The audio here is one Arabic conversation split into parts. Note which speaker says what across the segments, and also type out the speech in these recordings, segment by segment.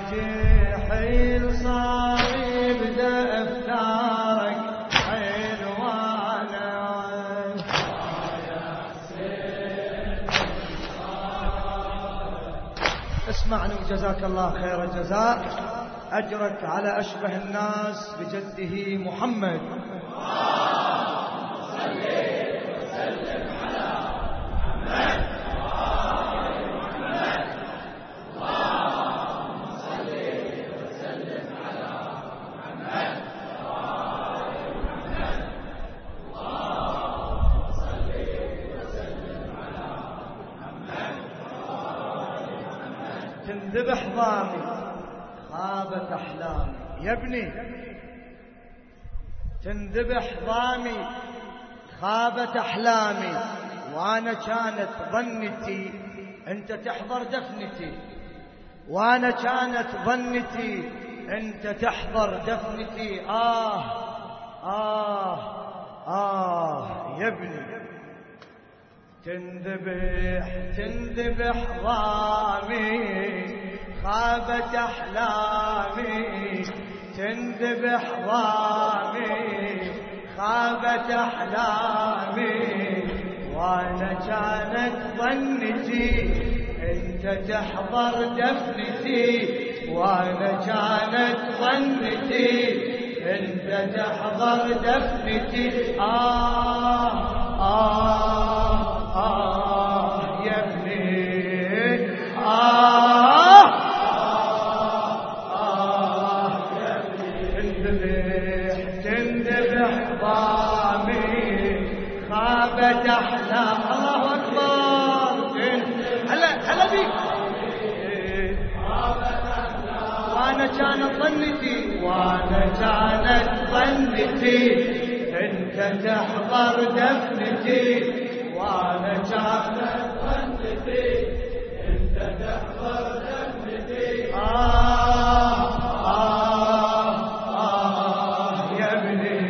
Speaker 1: تحيل صايب دفترك عنوانا اسمعني وجزاك الله خير الجزاء، أجرك على أشبه الناس بجده محمد. تنذبح ضامي خابت أحلامي يا ابني، تنذبح ضامي خابت أحلامي، وأنا كانت ظنتي أنت تحضر دفنتي، وأنا كانت ظنتي أنت تحضر دفنتي. يا ابني تنذبح ضامي خابت أحلامي، تنذبح ضامي خابت أحلامي، وأنا كانت ظنتي أنت تحضر دفنتي، وأنا كانت ظنتي أنت تحضر دفنتي. يا ابني يا ابني تنذبح ضامي خابت أحلام. الله أكبر. هلا بيك. وأنا كانت ظنتي، وأنا كانت ظنتي أنت تحضر دفنتي، وأنا كانت ظنتي أنت تحضر دفنتي. يا ابني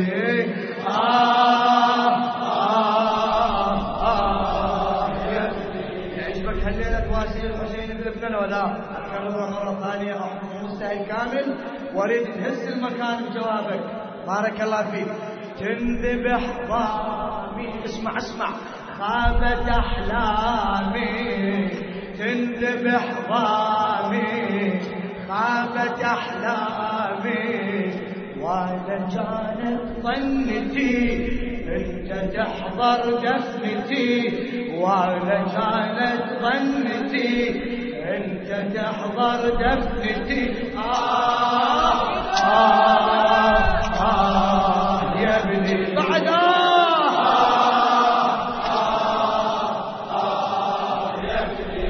Speaker 1: يا ابني يعجبك هالليلة تواسي الحسين بن لبنان ولا أكرره مرة ثانية أو مستهل كامل، واريد تهز المكان بجوابك. بارك الله فيك. تنذبح ضامي اسمع خابت أحلامي، تنذبح ضامي خابت أحلامي، وأنا كانت ظنتي أنت تحضر دفنتي، وأنا كانت ظنتي أنت تحضر دفنتي. يا ابني بعد يا ابني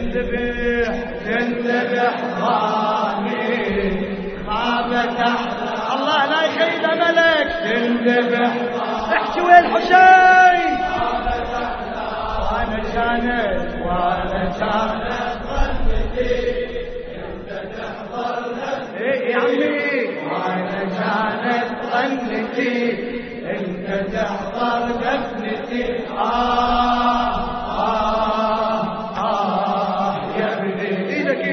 Speaker 1: تنذبح ضامي خابت أحلام. الله لا يخيل ملك. تنذبح احكي وين الحسين. وأنا كانت ظنتي أنت تحضر دفنتي. يا عمي وأنا كانت ظنتي أنت تحضر دفنتي. يا ابني إيدك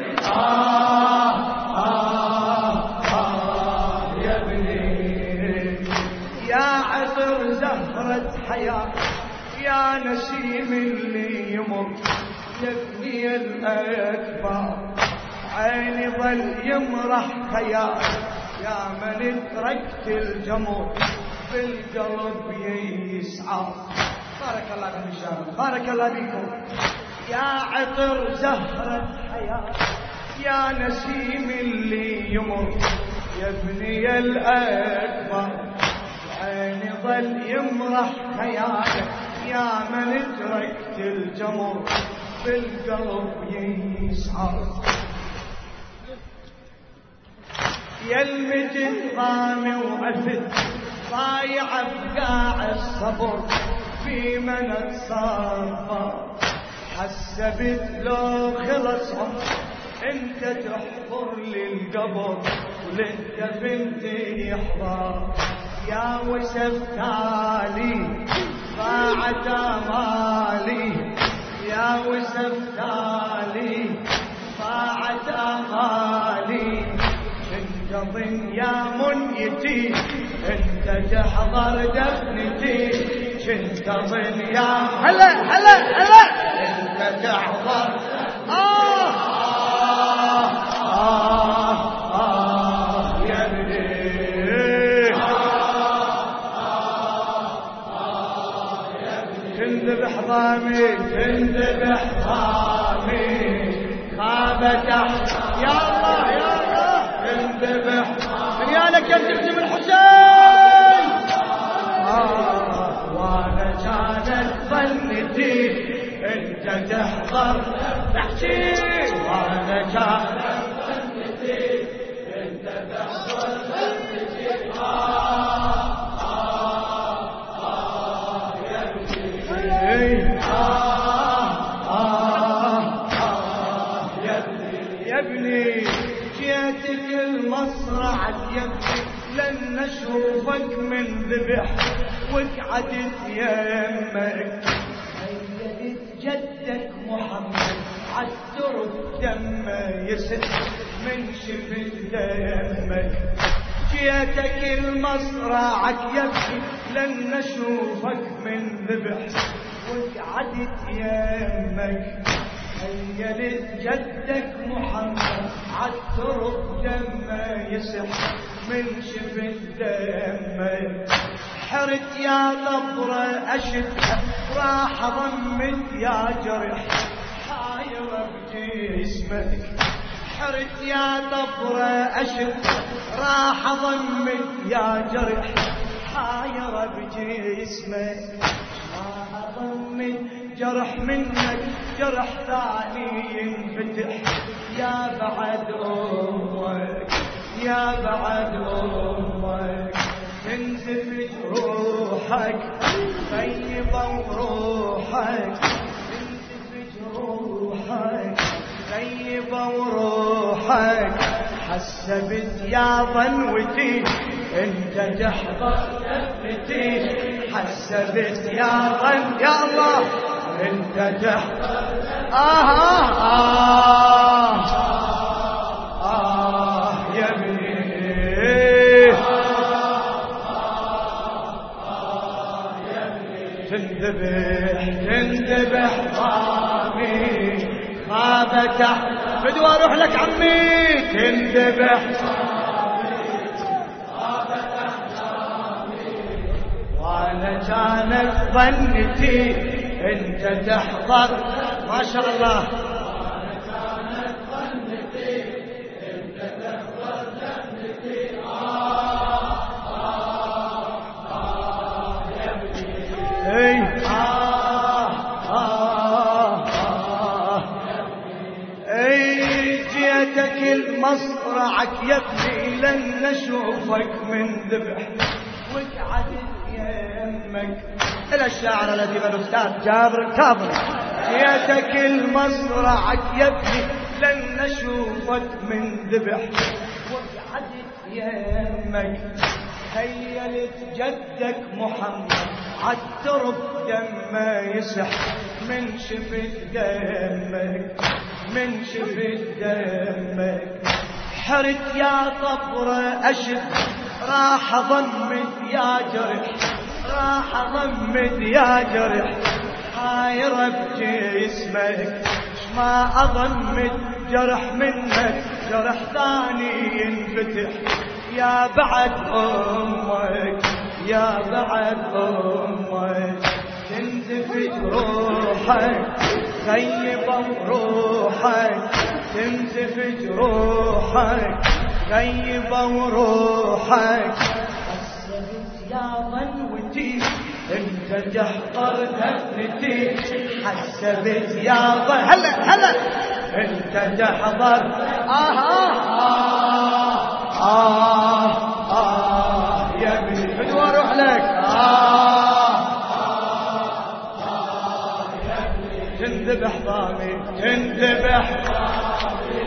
Speaker 1: يا ابني يا عطر زهرة حياة، يا نسيم اللي يمر، يا ابني الأكبر عيني ظل يمرح خيال، يا من تركت الجمر بالقلب يسعى. بارك الله فيكم الشباب، بارك الله فيكم. يا عطر زهرة حياة، يا نسيم اللي يمر، يا ابني الأكبر عيني ظل يمرح خيالك، يا من تركت الجمر بالقلب يسعى. يا المجد ضامي وعفت ضايع بقاع الصبر، في من اتصفى حسبت لو خلص عمر، انت تحضر للقبر وللدفن يحضر. يا وسف تالي ضاعت امالي، يا وسف تالي ضاعت امالي، تنتظر يا منيتي انت تحضر دفنتي تنتظر يا هلا هلا هلا انت تحضر يا ابني تنذبح ضامي تنذبح ضامي خابت يا الله يا الله تنذبح ريالك يا تخدم الحسين وانا كانت ظنتي انت تحضر تحكي وانا كانت ظنتي انت تحضر ظنتي يا ابني جيتك المصرع يبكي لن نشوفك من ذبح وقعدت يمك هيدت جدك محمد عالدرب دمه يسل من شفت دمك جيتك المصرع يبكي لن نشوفك من ذبح وقعدت يمك هيلت جدك محمد عالترب دمه يسح من شفت دمك حرت يا ضبرة أشدها راح ضمت يا جرح حايرة بجسمك حرت يا ضبرة أشدها راح ضمت يا جرح حايرة بجسمك ما ضمت جرح منك جرح ثاني ينفتح يا بعد أمك يا بعد أمك تنزف روحك طيبة وروحك تنزف روحك طيبة وروحك حسبت يا ظنوتي انت تحضر دفنتي حسبت يا ظن يا الله انت تحضر يا ابني تنذبح ضامي خابت بدو اروح لك عمي تنذبح وانا كانت ظنتي انت تحضر ما شاء الله وانا كانت ظنتي انت تحضر ظنتي يا ابني جيتك المصرعك يا ابني لن نشوفك من ذبح وقعدت يمك إلى الشاعر الذي بالأستاذ جابر الكاظمي جيتك المصرعك يا ابني لن نشوفك من ذبح وقعدت يمك هيلت جدك محمد عالترب دمه يسح من شفت دمك من شفت دمك حرت يا طفرة أشد راح ضمت يا جرح راح ضمت يا جرح حايرة بجسمك ما أضمت جرح منك جرح ثاني ينفتح يا بعد أمك يا بعد أمك تنزف روحك طيبة وروحك تنزف روحك طيبة وروحك حسبت يا ظنوتي انت تحضر دفنتي حسبت يا ظن هلا هلا انت تحضر يا ابني بدو اروح لك تنذبح ضامي تنذبح ضامي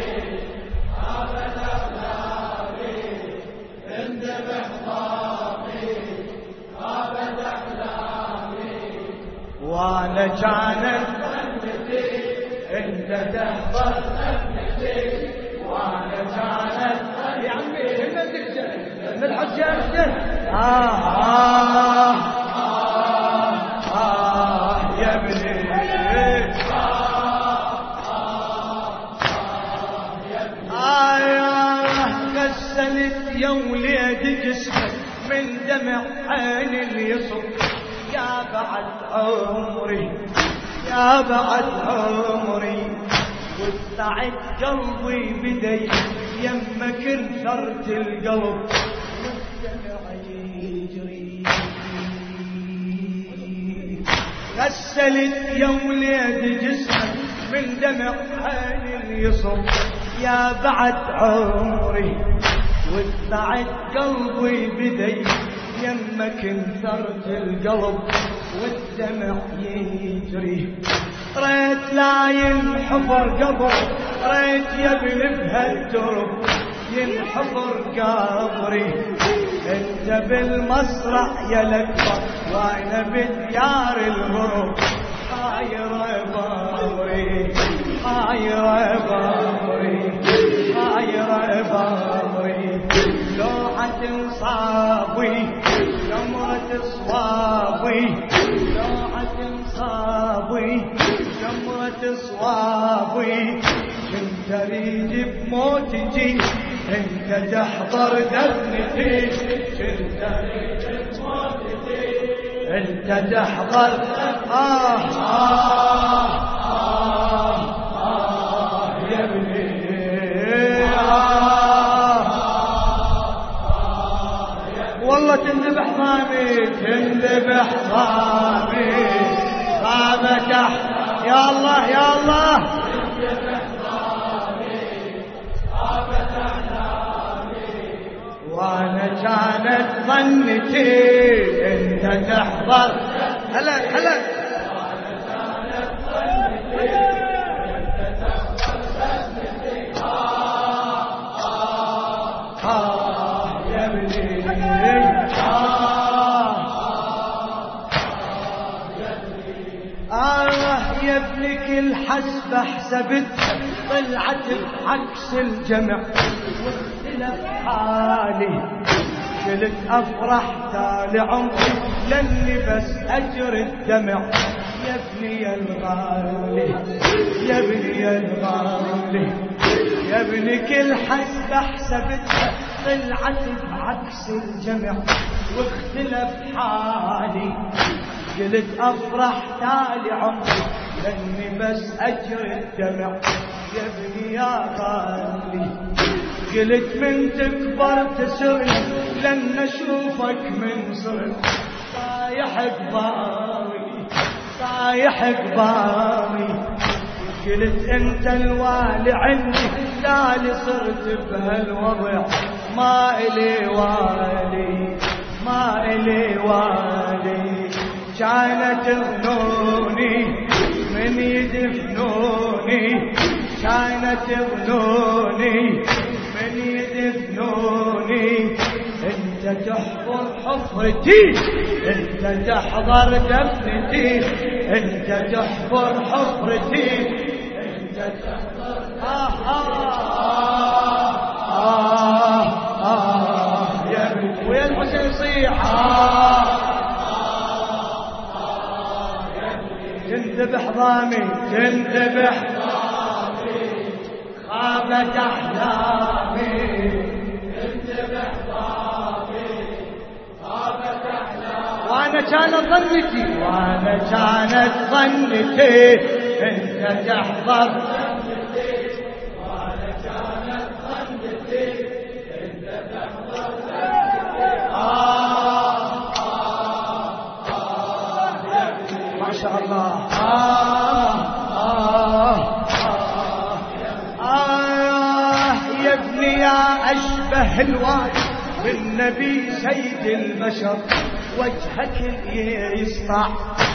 Speaker 1: تنذبح ضامي غابت احلامي وانا كانت ظنتي انت تحضر ظنتي وانا كانت يا عمي يا ابني غسلت يا وليد جسمك من دمع عين اليصب يا بعد عمري يا بعد عمري وسعت قلبي بدي يمك انثرت القلب والدمع يجري غسلت يا وليد جسمك من دمع عين اليصب يا بعد عمري وسعت قلبي بدي يمك انثرت القلب والدمع يجري ريت لا ينحفر قبر ريت يبن بهالدرب ينحفر قبري انت بالمصرع يا الاكبر وانا بديار الغرب حاير بامري حاير بامري حاير بامري لوحة صابي جمرة صوابي لوحة صابي جمرة صوابي كنت اريد بموتتي انت تحضر دفنتي كنت اريد بموتتي انت تحضر يا ابني والله تنذبح ضامي تنذبح ضامي غابة يا الله يا الله تنذبح ضامي غابة أحلامي وانا كانت ظنتي انت تحضر هلا هلا وانا كانت ظنتي انت تحضر ظنتي يا ابني يا ابنك الحسبة حسبتها طلعت بعكس الجمع واختلف حالي قلت افرح تالي عمري لاني بس اجر الدمع يا ابني الغالي يا ابني الغالي يا ابنك الحسبة حسبتها طلعت بعكس الجمع واختلف حالي قلت افرح تالي عمري لاني بس اجر الدمع يا ابني يا غالي قلت من تكبر تسرني لن اشوفك من صرت طايح قباري طايح قباري قلت انت الوالي عندي تالي صرت بهالوضع ما الي والي ما الي والي كانت ظنوني من يدفنوني كانت ظنوني من يدفنوني انت تحضر حفرتي انت تحضر دفنتي انت تحضر حفرتي انت تحضر يا ابني ويا الحسين يصيح تنذبح ضامي تنذبح ضامي خابت احلامي تنذبح ضامي خابت احلامي وانا كانت ظنتي وانا كانت ظنتي انت تحضر وانا كانت ظنتي انت تحضر ما شاء الله يا ابني يا أشبه الوالي بالنبي سيد البشر وجهك يسطع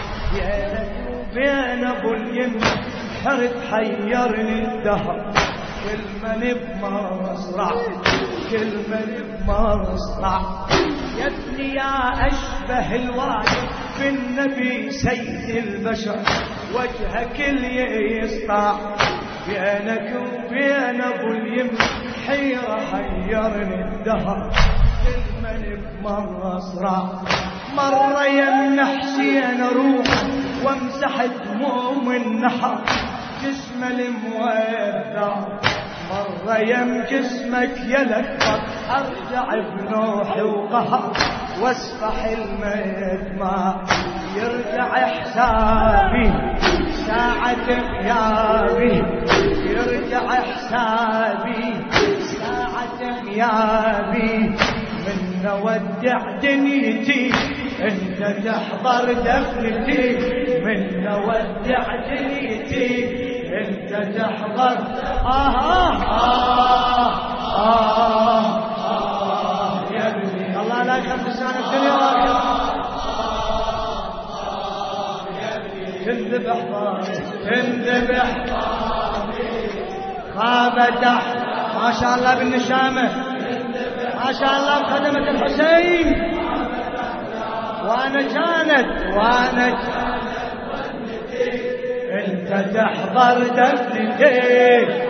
Speaker 1: بين أبو اليمن حرت حيرني الدهر كل من بمصرع كل من بمصرع يا ابني يا أشبه الوالي بالنبي سيد البشر وجهك اللي يسطع بينك وبين ابو اليمن حيرة حيرني الدهر الملك مرة يمنح حسين روحه وامسح دموم النحر جسم المودع مرة يم جسمك يلفظ ارجع بنوحي وقهر واسفح المدمع يرجع حسابي ساعة غيابي يرجع حسابي ساعة غيابي من نودع دنيتي انت تحضر دفنتي من نودع دنيتي انت تحضر يا ابني الله لا يخف لسان الدنيا واخره تنذبح خاب تحت ما شاء الله بالنشامة ما شاء الله بخدمة الحسين وانا كانت انت تحضر دفنتي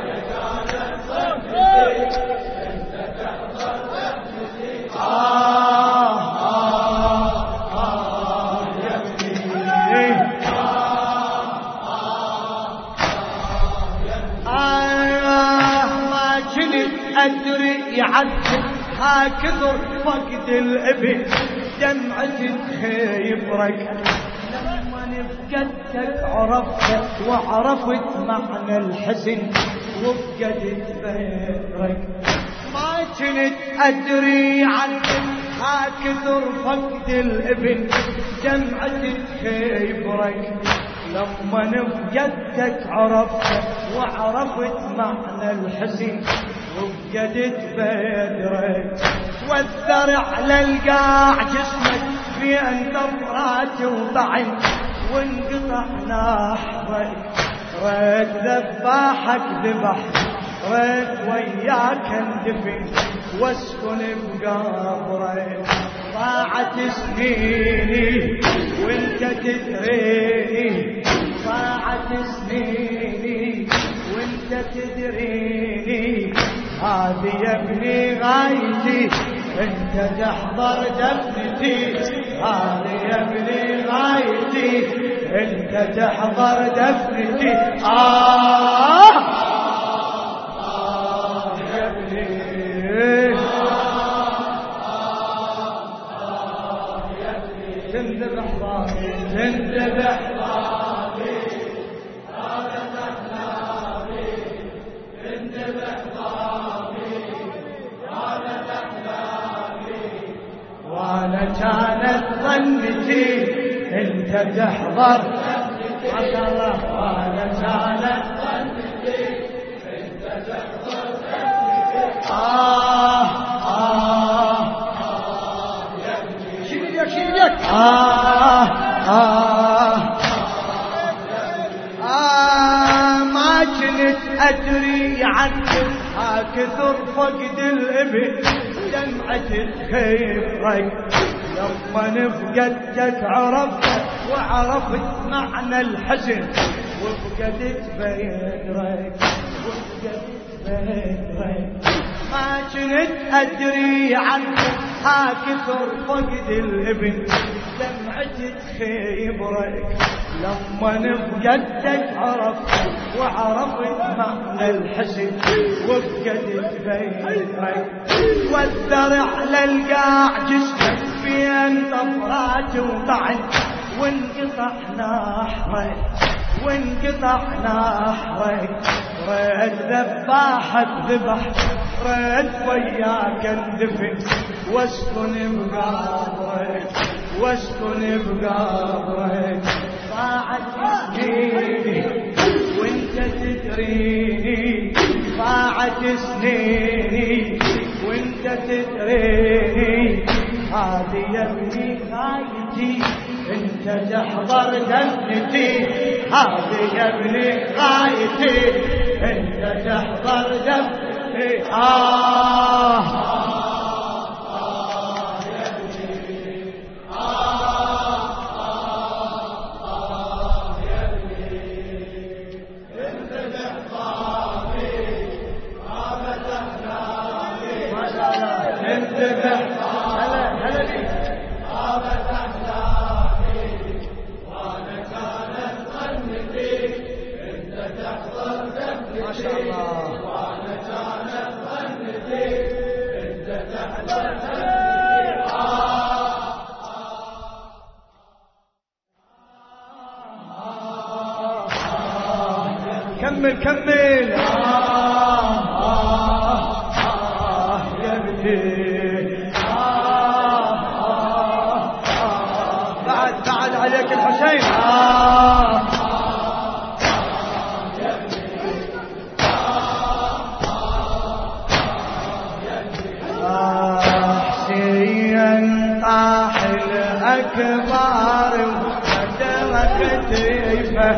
Speaker 1: أدري يعذب هكذر فقد الابن دمعة تخيبرك لما نفقدتك عرفتك وعرفت معنى الحزن وفقدت فكرك ما كنت أدري عنك هكذر فقد الابن دمعة تخيبرك لما نفقدتك عرفتك وعرفت معنى الحزن وفقدت بدرك والذرع على القاع جسمك في انتظرات وضعن وانقطع نحرك رد ذباحك ذبح رد وياك اندفن واسكن بقبرك ضاعت سنيني وانت تدريني ضاعت سنيني وانت تدريني هذه يا ابني غايتي انت تحضر دفنتي هذه يا ابني غايتي انت تحضر دفنتي يا ابني تنذبح ضامي تنذبح ضامي وانا كانت ظنتي انت تحضر ما شاء الله وانا كانت ظنتي انت تحضر شيلك ما كنت ادري عنك هكثر فقد الابن دمعة تخيبرك لما نفقدتك عرفتك وعرفت معنى الحزن وفقدت بدرك ما كنت ادري عنك هكثر فقد الابن دمعة تخيبرك لما نفقدتك عرفتك وعرفت معنى الحزن وفقدت بدرك والذرع للقاع جسمك بين طفرات وطعن وانقطع نحرك رد ذباحك ذبح رد وياك اندفن واسكن بقبرك ضاعت سنيني وانت تدريني ضاعت سنيني وانت تدريني هذه يا ابني غايتي انت تحضر دفنتي هذه يا ابني غايتي انت تحضر دفنتي انتبه هلا لي غابت أحلامي وأنا كانت ظنتي أنت تحضر دفنتي ما شاء الله وأنا كانت ظنتي أنت تحضر دفنتي كمل يا ابني بعد عليك الحسين حسين طاح الأكبر وقدمك تيفه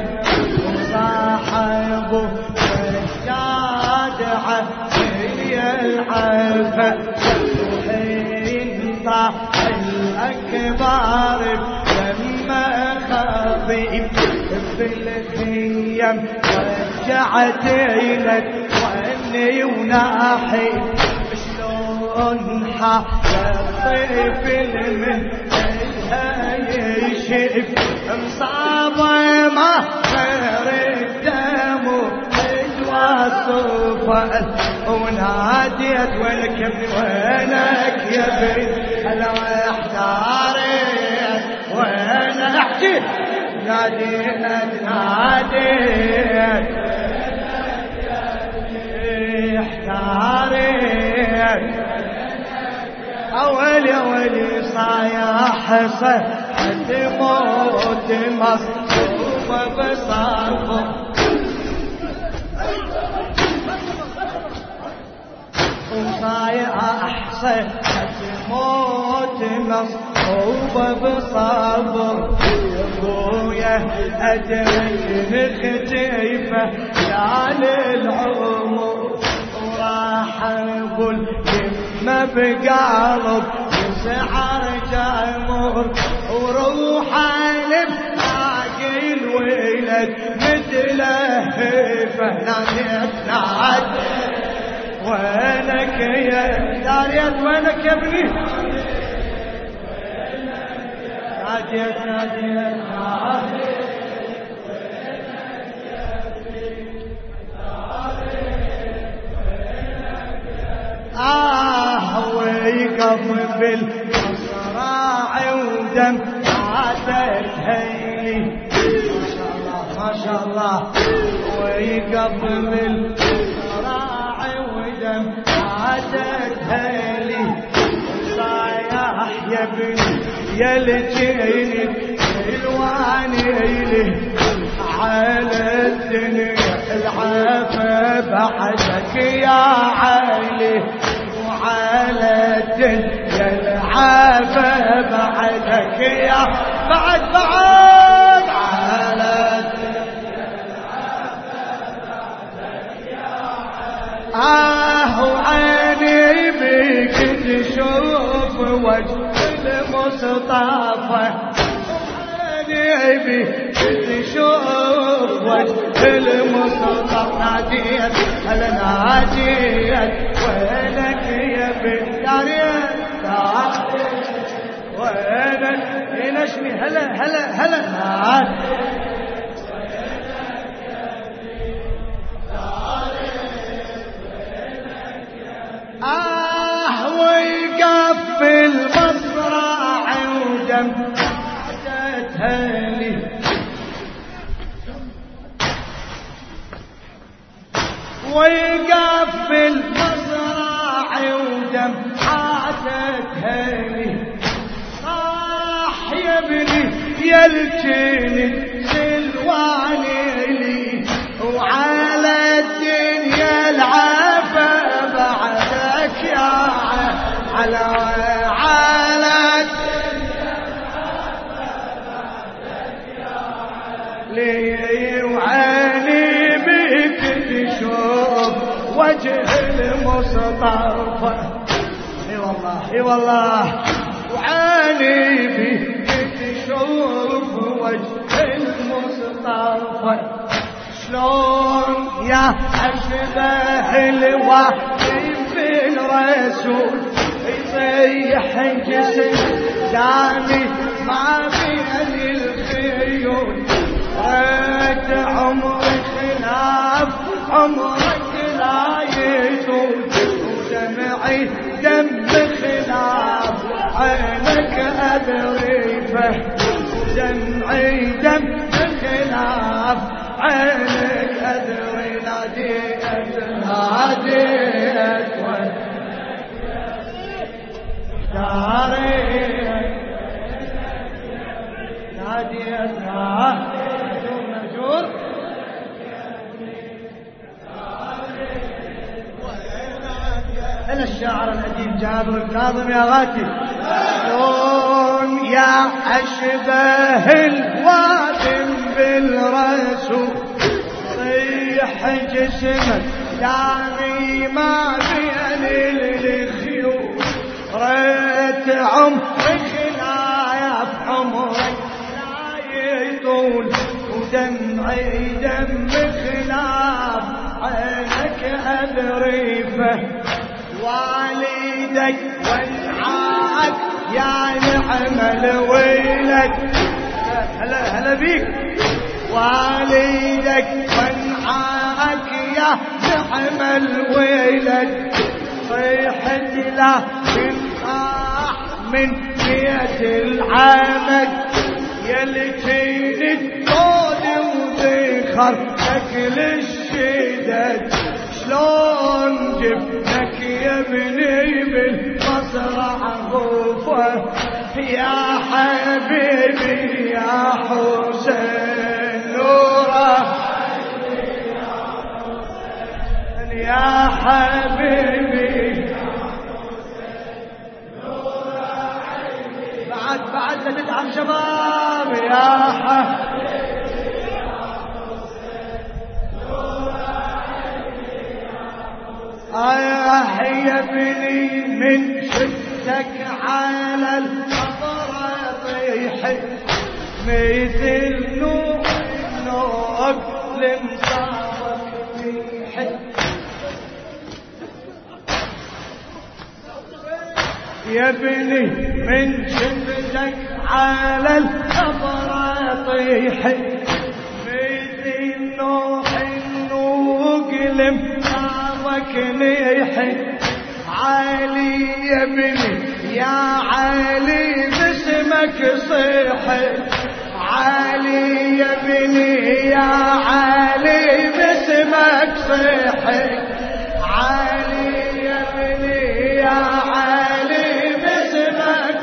Speaker 1: صاحبه الجادعة هي العفة حين طاح الأكبر لما خضيب في الخيم رجعت لك وأني وناحي شلون الطفل من يشف مصابه ما غير الدم وصفه وناديت وينك يا ابني وينك يا ابني انا احتاريت وانا احكي ناديت احتاريت أولي صايح صحة موت مصروفة بصرفه وصايح صحة موت مصروفة بصرفه يا ابويا أدري نختيفه يا للعمر وراح أقول ما بقلب سعر جمر وروح علم باقي الولد متلهفه ناديت وينك يا داريت وينك يا ابني ناديت ويقف بالمصراع ودم عادت هيلي ما شاء الله ويقف بالمصراع ودم عادت هيلي صايح يا ابني يا الجيني الواني على الدنيا العافى بعدك يا علي وعلى الدنيا العافى بعدك يا بعد على الدنيا العافى بعدك يا علي وعيني بك تشوف وجه المصطفى عيني تشوف وجه المصطفى ناديت هلا ناديت وينك يا بنت داريت وينك ينشمي هلا ويقف المصرع ودم هالي ويقف المصرع ودم عادت هالي صاح يا ابني يا الجنين سلواني لي وعلى الدنيا العافى بعدك يا على وعيني بك تشوف وجه المصطفى اي والله وعيني بك تشوف وجه المصطفى شلون يا أشبه الوحي في الرسول يصيح جسم داني ما بين الخيول ريت عمري خلاف عمرك لا يطول ودمعي دم خلاف عينك أذريفه دمعي دم خلاف عينك أذري ناديت ناديت ناديت مجور أنا الشاعر الأديب جابر الكاظم يا غاتي يا أشبه الوادم بالرسول صيح جسمك يعني ما بين الخيول ريت عمرك لا عمرك لا يطول ودمعي دم خلاف عينك أذريفه والدك وانعاك يا نعم الويلك هلا بيك والدك وانعاك يا نعم الويلك صيحت له تنقاح من بيت العمد يلكين الدود وذخر شكل الشدد شلون جبنك يا ابني بالمصرع غوفه يا حبيبي يا حسين نوره يا حبيبي بعد لا تتعب شباب يا حبيبي يا ابني من شدك على القبر طيح مثل نوق لمصابك طيح يا ابني من شدك على القبر طيح مثل نوق لمصابك نيح علي يا ابني يا علي باسمك صيح علي يا ابني يا علي باسمك صيح علي يا ابني يا علي باسمك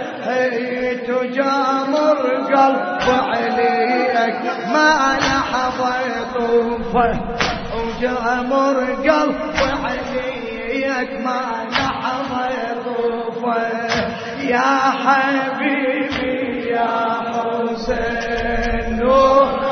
Speaker 1: تجامر قلب عليك ما لحظة طوفه وجامر قلب عليك ما لحظة طوفه يا حبيبي يا حسين نور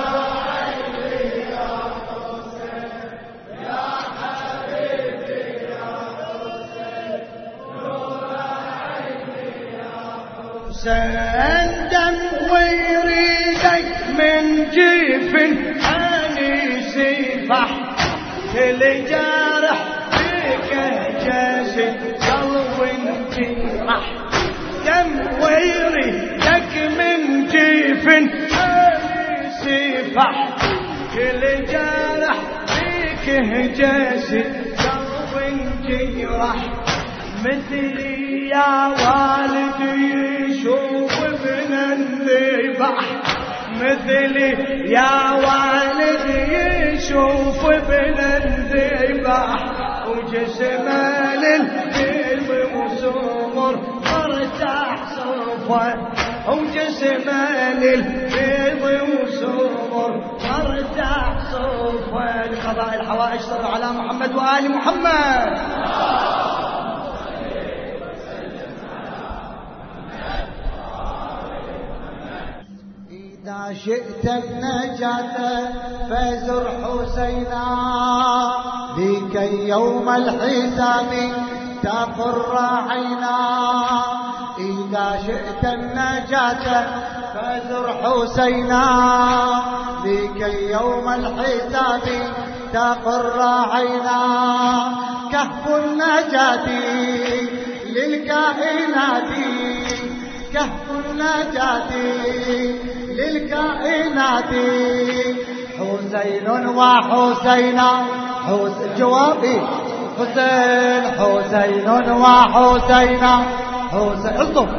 Speaker 1: سندم ويريدك من جيف أنيسي فح كل جارح فيك جاسد قلب انجرح دم ويريدك من جيف أنيسي فح كل جارح فيك جاسد قلب انجرح مثلي يا والدي يشوف ابن الذبح مثلي يا والدي يشوف ابن الذبح وجسمه للقلب وسمر مرتاح صفه وجسمه للقلب وسمر مرتاح صفه لقضاء الحوائج صلوا على محمد وآل محمد. إذا شئت النجاة فزر حسينا لكي يوم الحساب تقر عينا. إذا شئت النجاة فزر حسينا لكي يوم الحساب تقر عينا. كهف النجاة للكائنات كهف النجاة للكائنات حسين وحسينا جوابي حسين حسين وحسينا حسين اطلب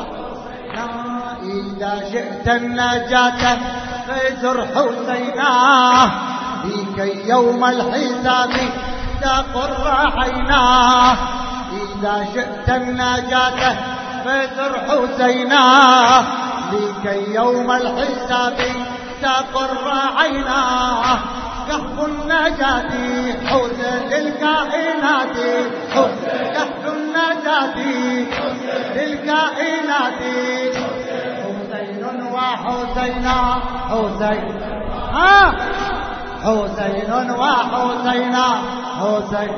Speaker 1: إذا شئت النجاة فزر حسينا لكي يوم الحساب تقر عيناه إذا شئت النجاة فزر حسينا لكي يوم الحساب تقر عيناه كهف النجاة حسين للكائنات كهف النجاة للكائنات حسين وحسينا حسين حسين وحسينا حسين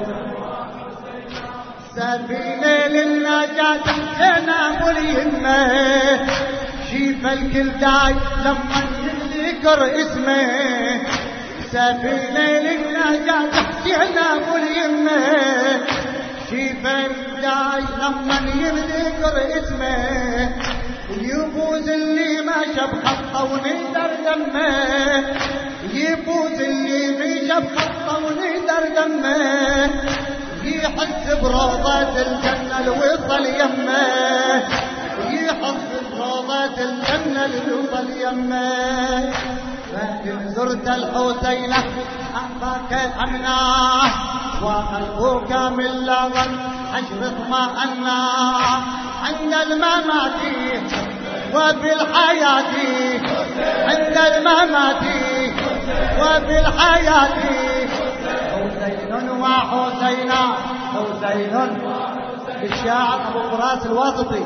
Speaker 1: سفينة للنجاة جناب اليمة شيف الكل داي لما يذكر اسمه سفينة للنجاة جناب اليمة شيف الداي لما يذكر اسمه يفوز اللي ما شب خطه ونقدر دمه يفوز اللي ما شب خطه ونقدر دمه يحس بروضة الجنة الوصل يمه يحس بروضة الجنة الوصل يمه لكن زرت الحسين أنباك أمناه وقلبك من لغم أشرق ما أنا عند الممات وبالحياة عند الممات وبالحياة حسين وحسينا حسين الشاعر أبو فراس الواسطي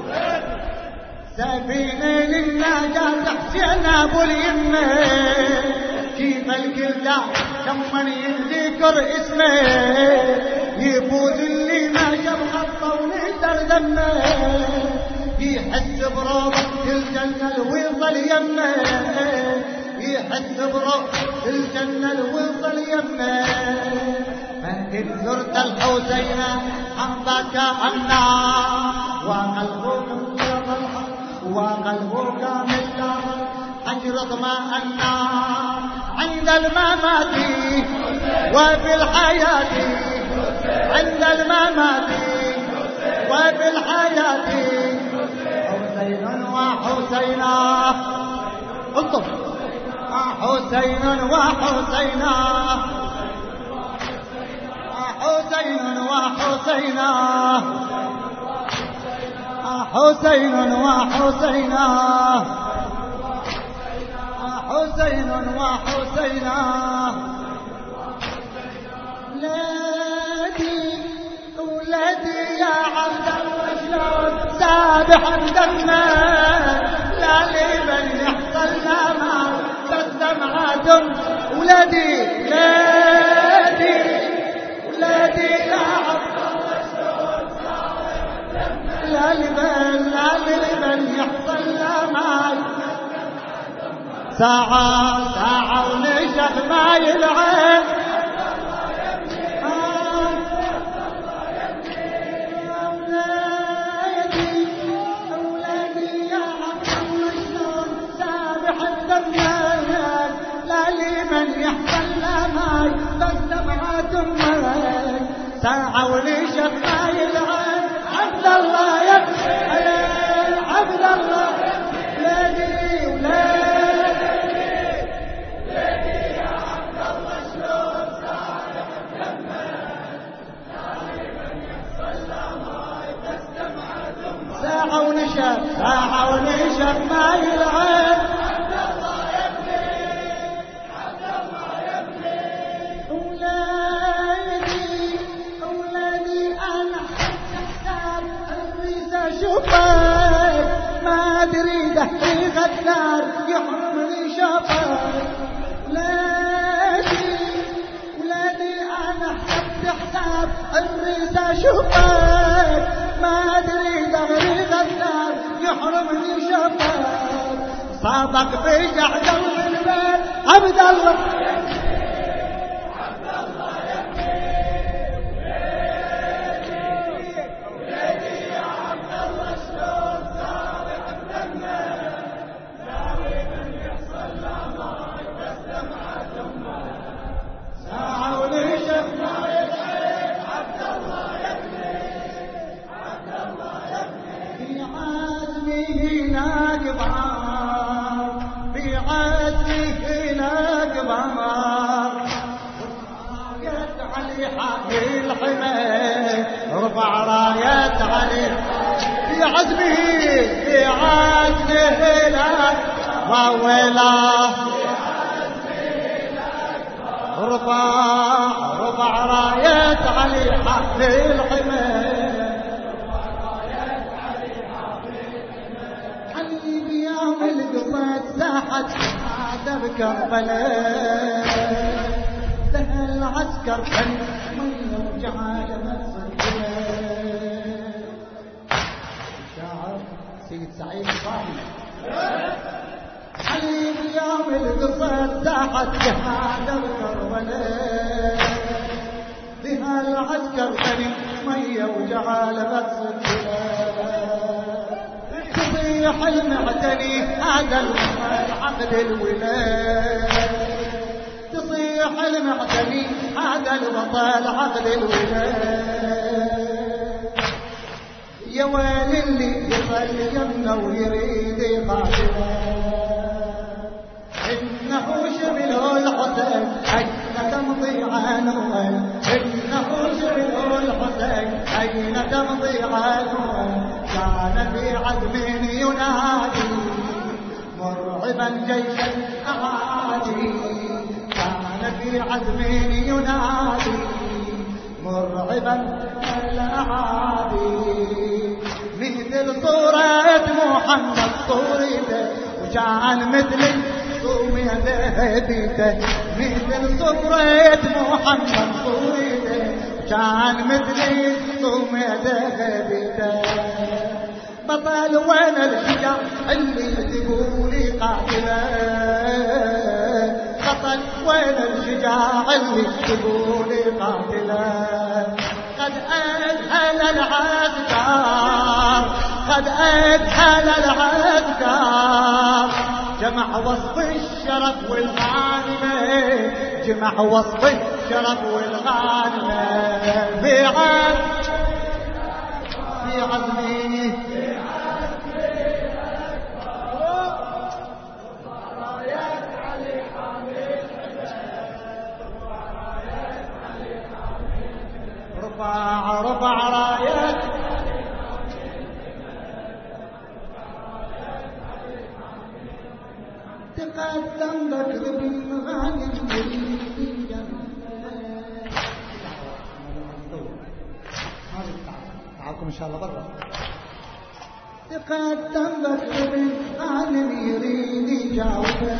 Speaker 1: سفينة للنجاة حسين أبو اليمة كيف الكلدة لما يذكر اسمه يفوز اللي ما شاف خطه ونقدر دمه يحس بروضة الجنة الوصل يمه يحس بروضة الجنة الوصل يمه فإن زرت الحسين أنباك أمنا وقلبك من لغم أجرد ما أنا عند الممات وبالحياة عند الممات وبالحياة حسين وحسينا انطب حسين وحسينا حسين وحسينا حسين وحسينا حسين وحسينا ولادي يا عبد الله شلون سابح دمه لا لمن يحصل ما بس دمعة ولادي ولادي يا عبد الله شلون سابح دمه لا لمن يحصل ما ساعة ونشف ما يلعب أولادي يا عبد الله شلون سابح الدميان لا لمن يحصل ماي بس دمعة دمك ساعة ونشف ما يلعب عبد الله يبكي عبد الله ساعة ونشف ما يلعب عبد الله يبكي أولادي أنا حساب الريس أشوفك ما أدري دحي غدار يحرمني شافك ولادي أنا حساب الريس أشوفك ما أدري دغري غدار يحرمني شافك صابك بجعد البيت عبد الله يبكي بعزمه لك وولا رفع راية علي حق الحمى حبيبي يا القصة ساحت هذا بكربلاء لها العسكر كان من يرجع شاعر سيد سعيد صاحي حبيبي يا القصة ساحت هذا بكربلاء لها العسكر كان مية وجعل تصيح المعتني هذا العقد الولاء تصيح المعتني هذا الوطن عقد الولاء يا ويل اللي يصل يمنى ويريد قاتله إنه شبله الحسين أين تمضي عنه إنه شبله الحسين أين تمضي عنه كان في عزم ينادي مرعبا جيش الأعادي كان في عزم ينادي مرعبا الأعادي مثل صورة محمد صورته وكان مثل هديته مثل صورة محمد صورته كان مثل هديته بطل وين الشجاع اللي تقولي قاتله بطل وين الشجاع اللي تقولي قاتله قد أدهل العسكر قد أدهل العسكر جمع وصف الشرف والغانمة جمع وصف الشرف والغانمة في عزمي رفع رايات تقدم بكر بالمغانم تعالكم ان شاء الله برا تقدم بكر بالمغانم يريد يجاوبه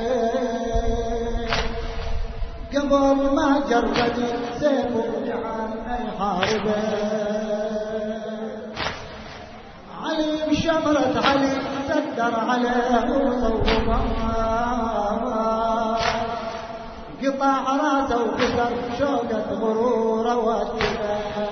Speaker 1: قبل ما جرد سيفه جعل يحاربه علي بشمرة علي سدر عليه وصوبه قطع راسه وكسر شوقة غروره واتباه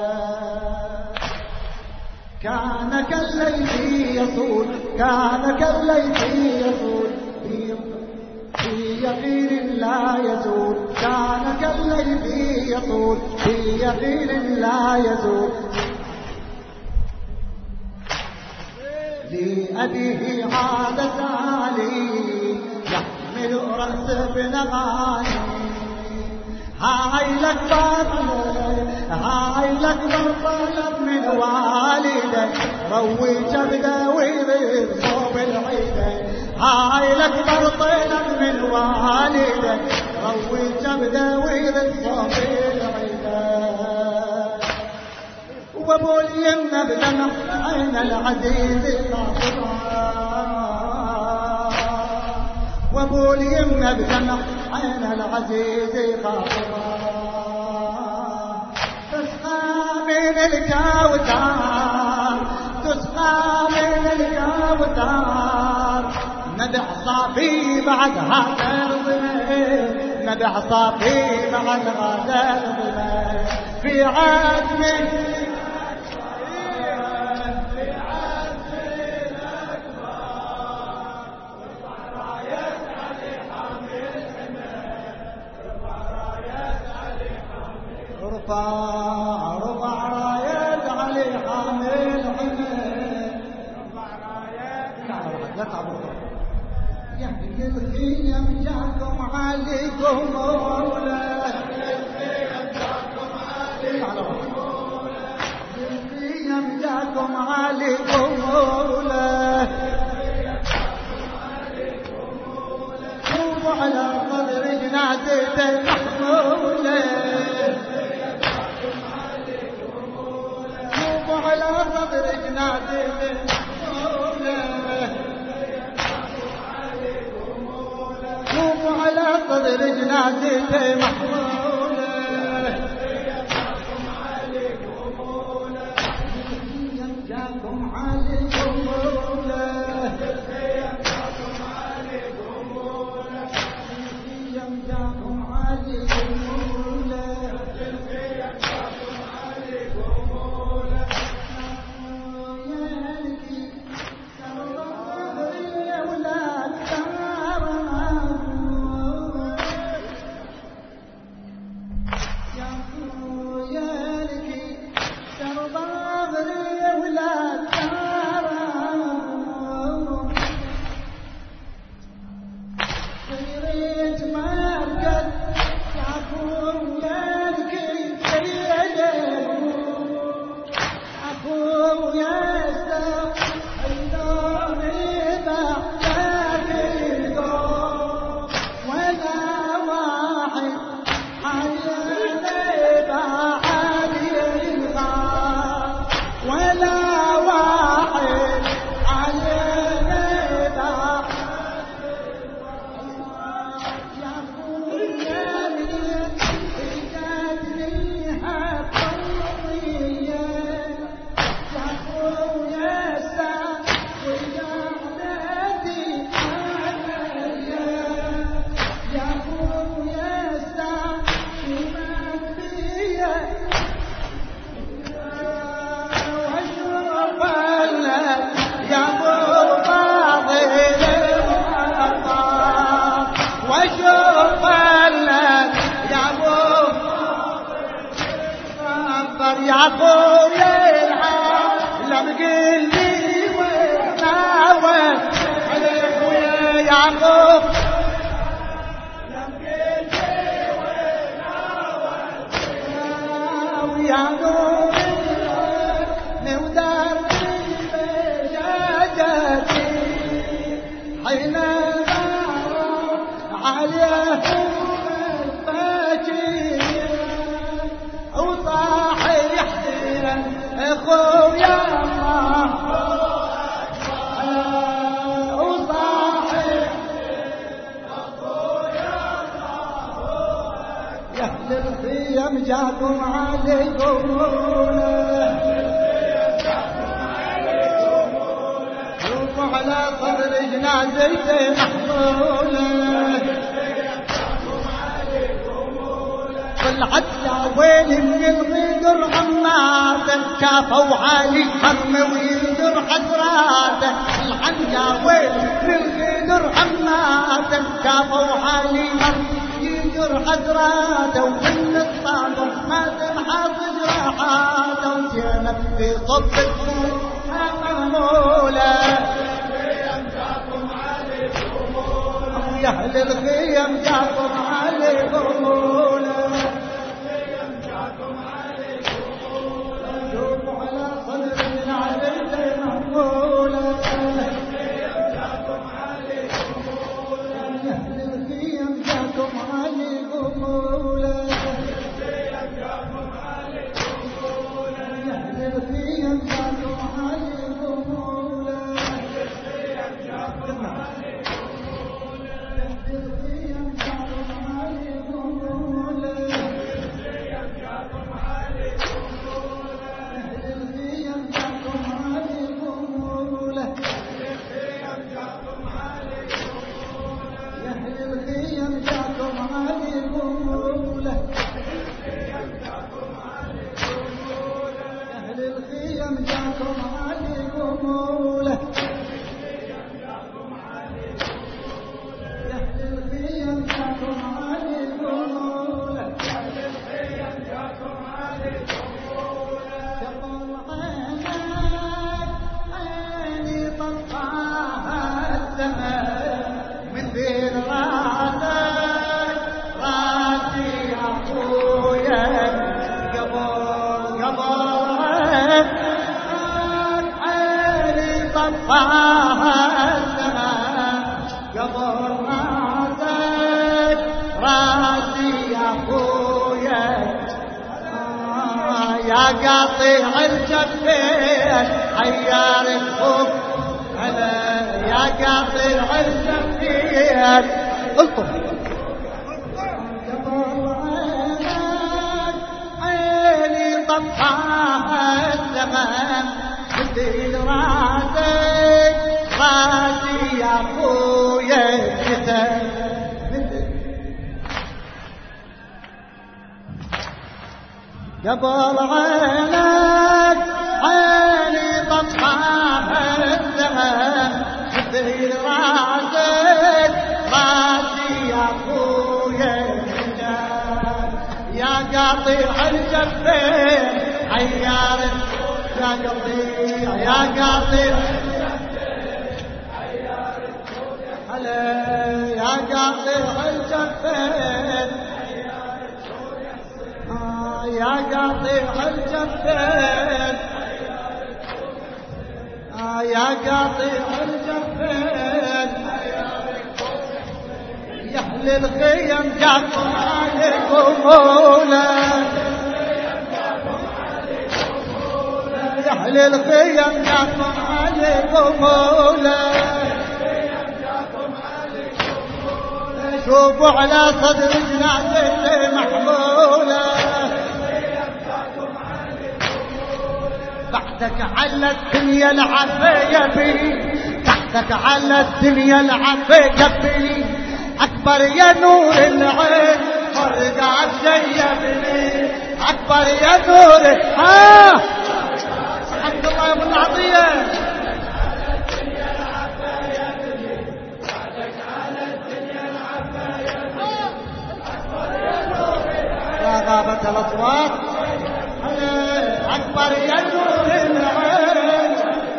Speaker 1: كان كالليث يصول كان كالليث يصول في يقين لا يزول كان كالليث يصول في يقين لا يزول لأبيه عاد سالي يحمل رأس ابن غاني هاي لك طلب من والدك روي جبده ويضيب صوب العيدة هاي لك طلب من والدك روي جبده ويضيب صوب العيدة وابو اليمنى بدمع عين العزيز قاطبة وابو اليمنى بدمع عين العزيز قاطبة تسقى من الكوثر تسقى من الكوثر نبع صافي بعد هذا الظلم نبع صافي بعد هذا الظلم في عزمه رفع رايات علي حامل حمل رفع رايات لا تعبوا يا الخيم جاكم عليكم مولا الخيم جاكم عليكم مولا الخيم جاكم جاكم علي قبوله شوفوا على صدر جنازته محموله شوفوا على صدر جنازته محموله شوفوا على صدر جنازته محموله جاكم علي قبوله جاكم علي قبوله جاكم علي قبوله جاكم علي قبوله يا ولاد يا خويا العالم قل لي وين وين يا خويا يعقوب ويا نور نودار بجاجتي حين عليهم خويا وصاحب يا اهل الخيم جاكم علي قبوله شوفوا على صدر جنازته محموله طلعت يا ويلي من الغدر عماته كافوا علي حرم ويندر حسراته الحن يا ويلي من الغدر عماته كافوا علي حرم يندر حسراته ومن الصابر ما تنحط جراحاته وجينا في صف الخوف مهموله يا اهل الخيم جاكم علي قبوله طفاها الزمان قبل راسك راسي يا أخويا يا قاطع الجفين حيار الخوف يا قاطع الجفين الطف عيني طفاها الزمان مثل راسك راسي يا أخويا قبل عينك عيني طفاها الزمان مثل راسك راسي يا أخويا يا قاطع الجفين عيار يا قطيع يا قاطع هلا يا قاطع الجفين يا قاطع الجفين يا قاطع الجفين يا أهل الخيم جاكم عليكم مولا يا أهل الخيم جاكم عليكم مولا شوفوا على صدر جنازتي محمولة بعدك على الدنيا العافية بي بعدك على الدنيا العافية بي أكبر يا نور العين فرقات شيبني أكبر يا نور عبد الله بن العطية غابت الأصوات أكبر يا نور العين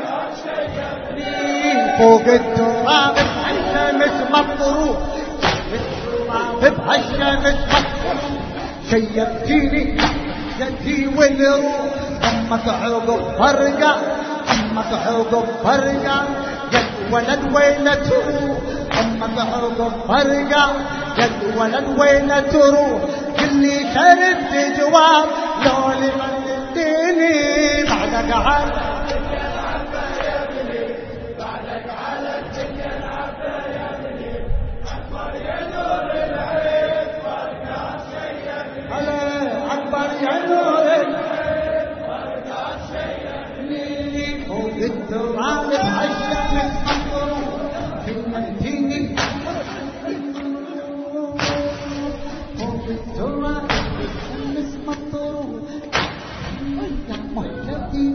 Speaker 1: فوق التراب الشمس مطروح بهالشمس مطروح شيبتيني يدي والروح أمك عقب فرقة أمك عقب فرقة يا ولد وين تروح أمك عقب فرقة يا ولد وين تروح اللي شربت جواب لو لمديني بعدك على الدنيا العفا يا ابني بعدك على الدنيا العفا يا ابني أكبر يا نور العين فرقات شيبني أكبر يا نور العين فرقات شيبني فوق التراب بهالشمس مطروح كلمتيني التراب الشمس مطروح وانت مهتدي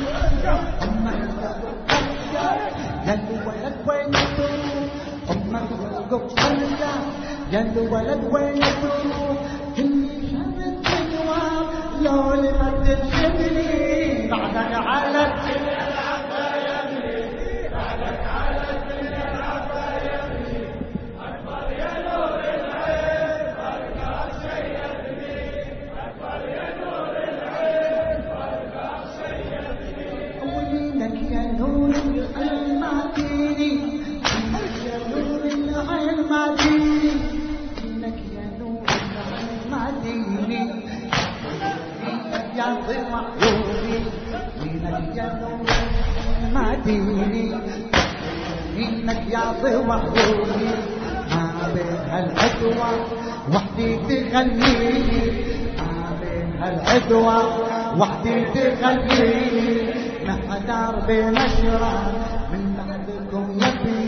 Speaker 1: يا الولد وين تروح امك وقف فرقة يا الولد وين تروح كلي شرط جواب لو لما ترشدني بعدك على الدنيا العفا يا ابني بعدك على الدنيا العفا يا ابني اكبر يا نور العين فرقات شيبني اكبر يا نور العين فرقات شيبني وينك يا نور العين ما تيني وينك يا نور العين ما تيني وينك يا نور العين ما تيني وينك يا ضوء عيوني وينك يا نور العين ما تيني وينك يا ضوء عيوني ما بين هالعدوى وحدي تغنيني ما بين هالعدوى وحدي تغنيني محتار بمشرع من بعدكم يبي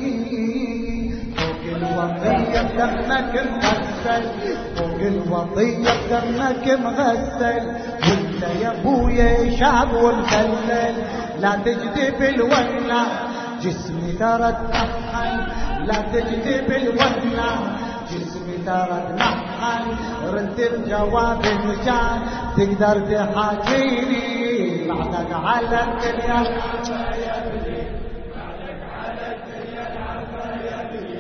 Speaker 1: فوق الوطية بدمك مغسل فوق الوطية بدمك مغسل وانت يا ابويا شاب ومخلل لا تجذب الولع جسمي ترى تنحل لا تجذب الولع جسمي ترى تنحل رد الجواب مجان تقدر تحاكيني بعدك على الدنيا العفا يا ابني بعدك على الدنيا العفا يا ابني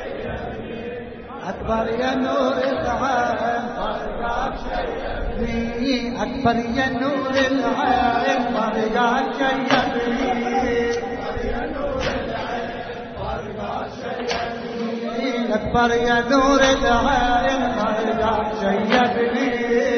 Speaker 1: أكبر يا نور العين فرقات شيبني أكبر يا نور العين طريقك شيبني أكبر يا نور العين طريقك شيبني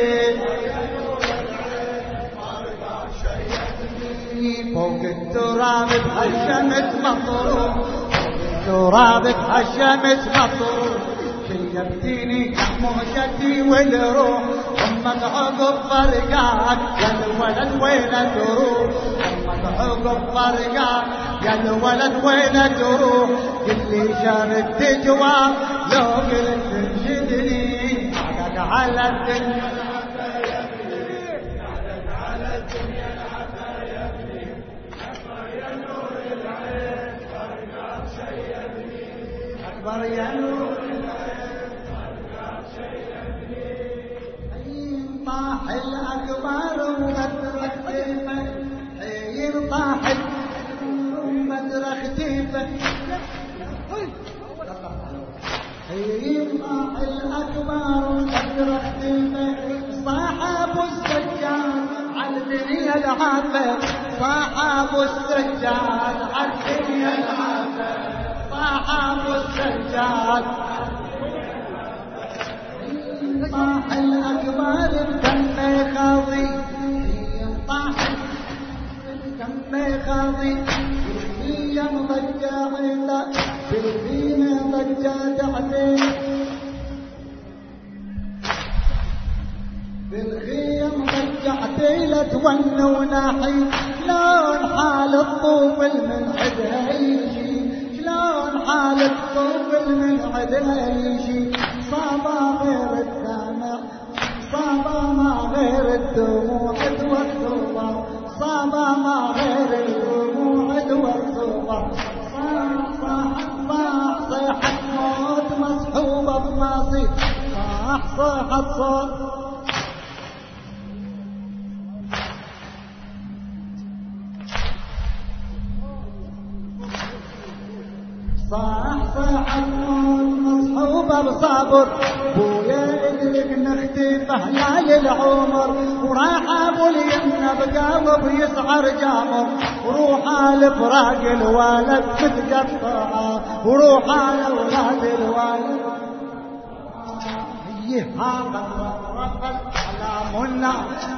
Speaker 1: فوق التراب بهالشمس مطروح ترابك هالشمس مطروح شيبتيني موجتي والروح أمك عقب فرقاك يا الولد وين تروح أمك عقب فرقاك يا الولد وين تروح اللي شاركت جواب لو قلت تنشدني بعدك على الدنيا أكبر يا نور طاح الأكبر ومدرك تيفه حين طاح ومدرك تيفه حين طاح الأكبر ومدرك تيفه صاحب السجاد على الدنيا العافة صاحب السجاد على الدنيا العافة صاحب السجاد طاح الأكبر بدم خاضي طاح بدم خاضي بالخيم ضجة عيلة بالخيم ضجة عليه بالخيم ضجة عيلة تون وناحي شلون حال الطوبل من عدها يجي شلون حال الطوبل من عدها يجي صابا غير الدمع صابا ما غير الدموع والصوبة صابا ما غير الدموع والصوبة صاح صيحة موت مصحوبة بماصي صاح صيحة صوت صاح صيحة موت مصحوبة بصابر بويا ادرك نختفى هلال العمر وراح ابو اليمنى بقاوب يسعر جامر وروح على فراق الوالد متقطعه وروح على اولاد الوالد حيها قد رفرفت اعلامنا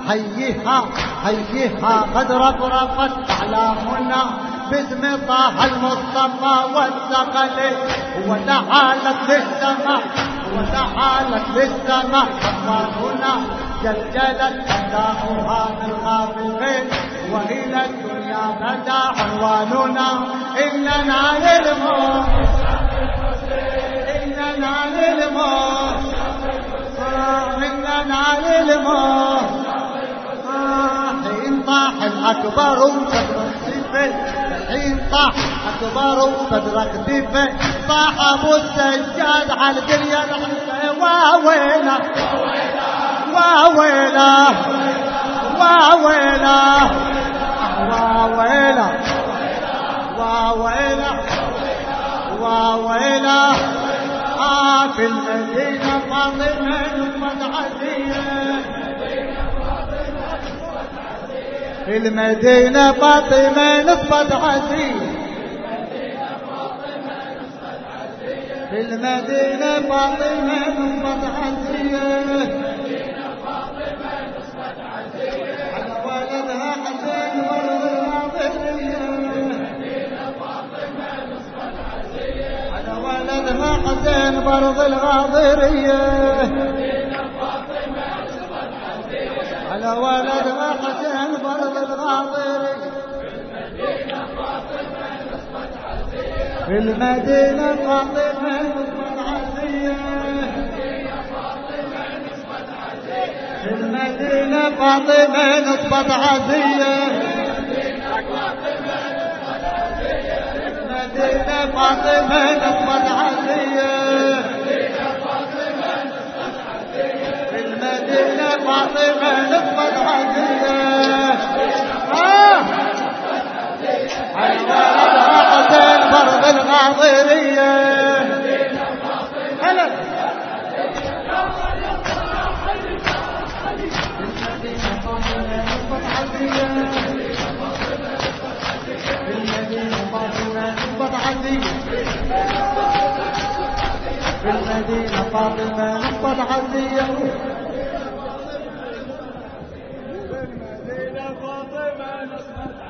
Speaker 1: حيها قد رفرفت اعلامنا باسم طه المصطفى والثقل وتحالت للسماء وتحالت للسماء أموالنا جلجلت أداؤها بالخافقين وإلى الدنيا بدا عنواننا إننا للموت إننا للموت إننا للموت حين طاح الأكبر وصدرك دفه حين طاح أكبر وصدرك دفه طاح أبو السجاد على الدنيا الحسة واويله واويله واويله واويله واويله واويله في المدينة فاطمة نصبت عزية في المدينة فاطمة نصبت عزية في المدينة فاطمة نصبت عزية على ولدها حسين ورد الغاضرية على ولدها حسين برض الغاضرية على ولدها حسين برض الغاضرية في المدينة فاطمة نصبت عزية في المدينة فاطمة نصبت عزية المدينة فاطمة نصبت عزية في المدينة فاطمة نصبت عزية على ولدها حسين برض الغاضرية هلا
Speaker 2: فاطمة نص العزية
Speaker 1: زينب فاطمة نص